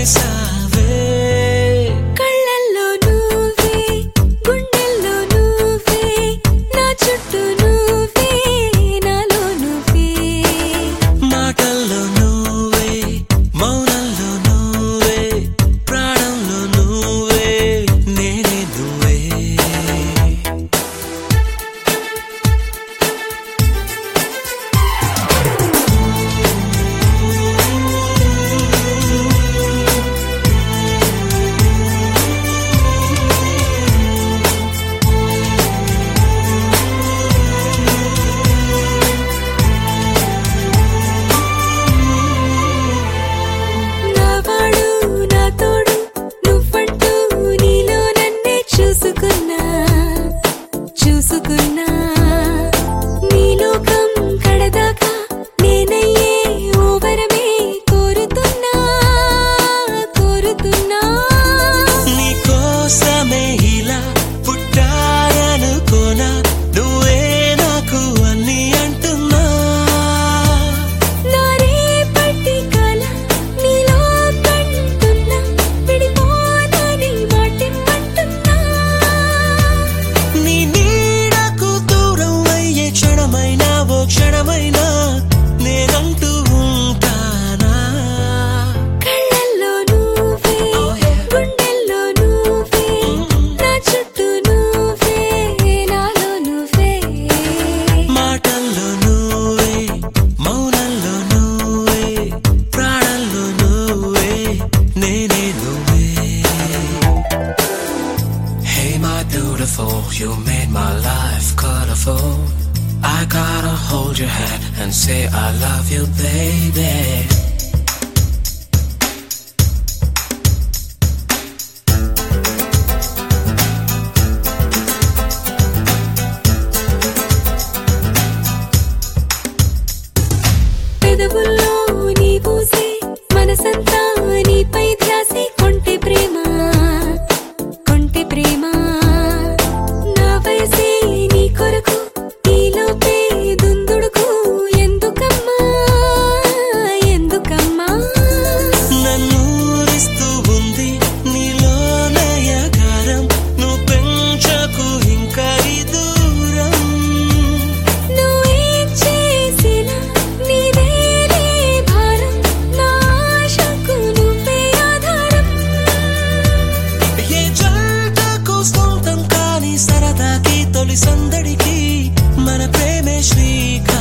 చేసావే కళ్ళల్లో నువ్వే గుండెల్లో నువ్వే నా చుట్టూ నువ్వే నాలో నువ్వే మాటల్లో నువ్వే మౌనంలో నువ్వే ప్రాణంలో నువ్వే నేనే నువ్వే నావాడు నా తోడు నువ్వంటూ నీలో నన్నే చూసుకున్నా నీ లోకం కడదాకా నేనయ్యే ఓ వరమే కోరుతున్నా నీకోసమే ఇలా పుట్టాననుకోనా నువ్వే నాకు అన్ని అంటున్నా నా రేపటి కల నీలో కంటున్నా విడిపోనని మాటిమ్మంటున్నా నీ నీడకు దూరం అయ్యే క్షణమైనా ఓ క్షణమైనా నేనంటూ ఉంటానా కళ్ళల్లో నువ్వే గుండెల్లో నువ్వే నా చుట్టూ నువ్వే నాలో నువ్వే మాటల్లో నువ్వే మౌనంలో నువ్వే ప్రాణంలో నువ్వే నేనే నువ్వే Hey my beautiful, you made my life colorful. I gotta hold your hand and say I love you, baby. పెదవుల్లో నీ పూసే మనసంతా నీపై ధ్యాసే కొంటె ప్రేమ నా వయసే నీ కొరకు నీలోపే దుందుడుకు ఎందుకమ్మా నన్నూరిస్తూ ఉంది నీలోనయ గారం నువ్వు పెంచకు ఇంకా ఈ దూరం నువ్వేం చేసినా నీదేలే భారం నా ఆశకు నువ్వే ఆధారం ఏ జంటకు సొంతం కాని సరదాకి తొలి సందడికి మన ప్రేమే శ్రీకారం